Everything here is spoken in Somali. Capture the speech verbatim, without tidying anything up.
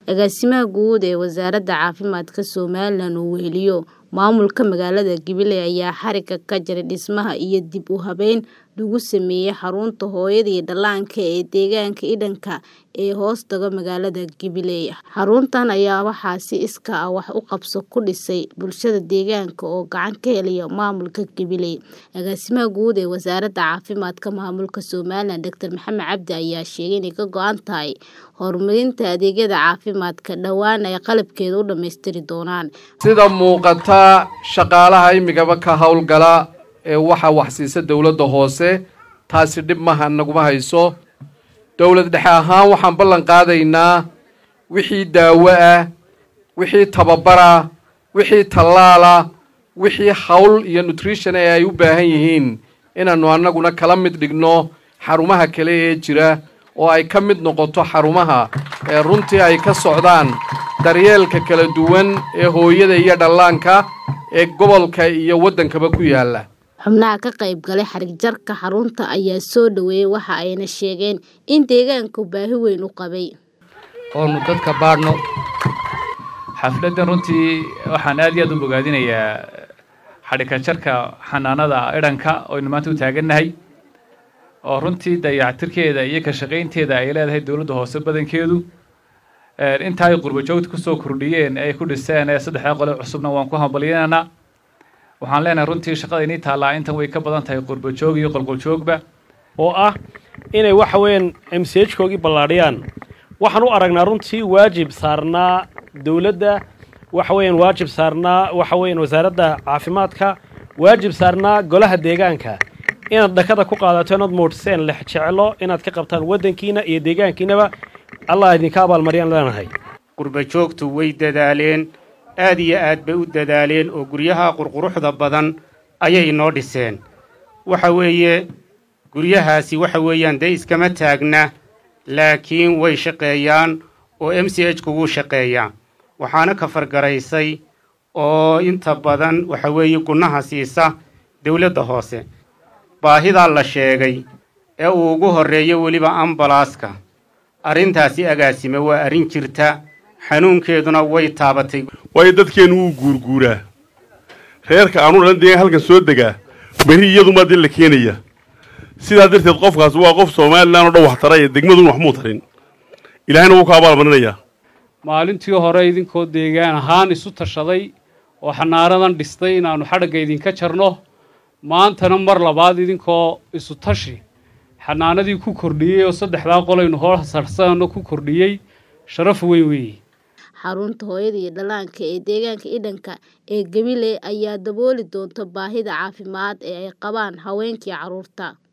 Agaasimaha guud ee Wasaaradda Caafimaadka Somaliland uu weheliyo maamulka magaalada Gabiley ayaa xarigga ka jaray dhismaha iyo dib u habeyn lagu sameeyay xarunta hooyada iyo dhallaanka ee deegaanka Idhanka ee hoostaga magaalada Gabiley. Xaruntan ayaa waxaa si iskaa ah wax u qabso ku dhisay bulshada deegaanka oo gacan ka helaya maamulka Gabiley. Agaasimaha guud ee Wasaaradda Caafimaadka Maamulka Somaliland Doctor Maxamed Cabdi ayaa sheegay inay ka go'an tahay horumarinta adeegyada caafimaadka dhawaan ay qalabkeeda u dhameystiri doonaan. Sida muuqata shaqaalaha imigaba ka hawlgala ee waxa wax siisa dawladda hoose taasi dhib ma naguma hayso. Dawlad dhexe ahaan waxaan ballan qaadaynaa wixii daawo ah, wixii tababar ah, wixii tallaal ah, wixii hawl iyo nutrition ee ay u baahan yihiin inaanu annaguna kala mid dhigno xarumaha kale ee jira oo ay ka mid noqoto xarumaha ee runtii ay ka socdaan daryeelka kala duwan ee hooyada iyo dhallaanka ee gobolka iyo waddankaba ku yaala. Xubnaha ka qayb galay xarig jarka xarunta ayaa soo dhaweeyay waxa ayna sheegeen in deegaanku baahi weyn u qabay. oo dadka baarno xafladda runtii waxaan aad iyo aad u bogaadinayaa xarigga jarka xanaanada Idhanka oo maanta u taaganahay oo runtii dayactirkeeda iyo ka shaqaynteeda ay leedahay dawladda hoose badankeedu ee inta ay qurbo joogta ku soo kordhiyeen ay ku dhiseen ee saddex qolo cusubna waan ku hambalyeynaa. waxaan leenahay runtii shaqada inay taala intan way ka badan tahay qurbo joog iyo qolqol joogba oo ah inay wax weyn M C H koogi ballaadhiyaan. waxaan u aragnaa runtii waajib saarnaa dawladda, waxa weyn waajib saarnaa waxa weyn wasaaradda caafimaadka, waajib saarnaa golaha deegaanka inaad dhakada ku qaadato inaad muudseen lix jecelo inaad ka qabtaan waddankiina iyo deegaankiinaba. Allah idinka abaalmariyaan leenahay. qurbo joogtu way dadaaleen, aad iyo aad bay u dadaaleen oo guryaha qurquruxda badan ayay noo dhiseen. waxa weeye guryahaasi waxa weeyaan day iskama taagna laakiin way shaqeeyaan oo M C H kugu shaqeeyaan. waxaana ka fargaraysay oo inta badan waxa weeye gunaha siisa dawladda hoose. baahida la sheegay ee uu ugu horeeyo waliba ambalaaska arrintaasi agaasime waa arrin jirta, xanuunkeeduna way taabatay. way dadkeenu uu guurguuraa reerka aanu dhan deegaan halkan soo degaa bari iyadu ma dil la keenaya. sidaa darteed qofkaas waa qof Soomaaliland oo dhan wax taray degmaduna wax muu tarin. ilaahayna wuu ka abaalmarinayaa. maalintii hore idinkoo deegaan ahaan isu tashaday oo xanaaradan dhistay inaanu xadhigga idinka jarno, maantana mar labaad idinkoo isu tashi xanaanadii ku kordhiyay oo saddexdaa qolaynu hor sarsano ku kordhiyay sharaf weyn weey. xarunta hooyada iyo dhallaanka ee deegaanka Idhanka ee Gabiley ayaa dabooli doonta baahida caafimaad ee ay qabaan haweenka iyo carruurta.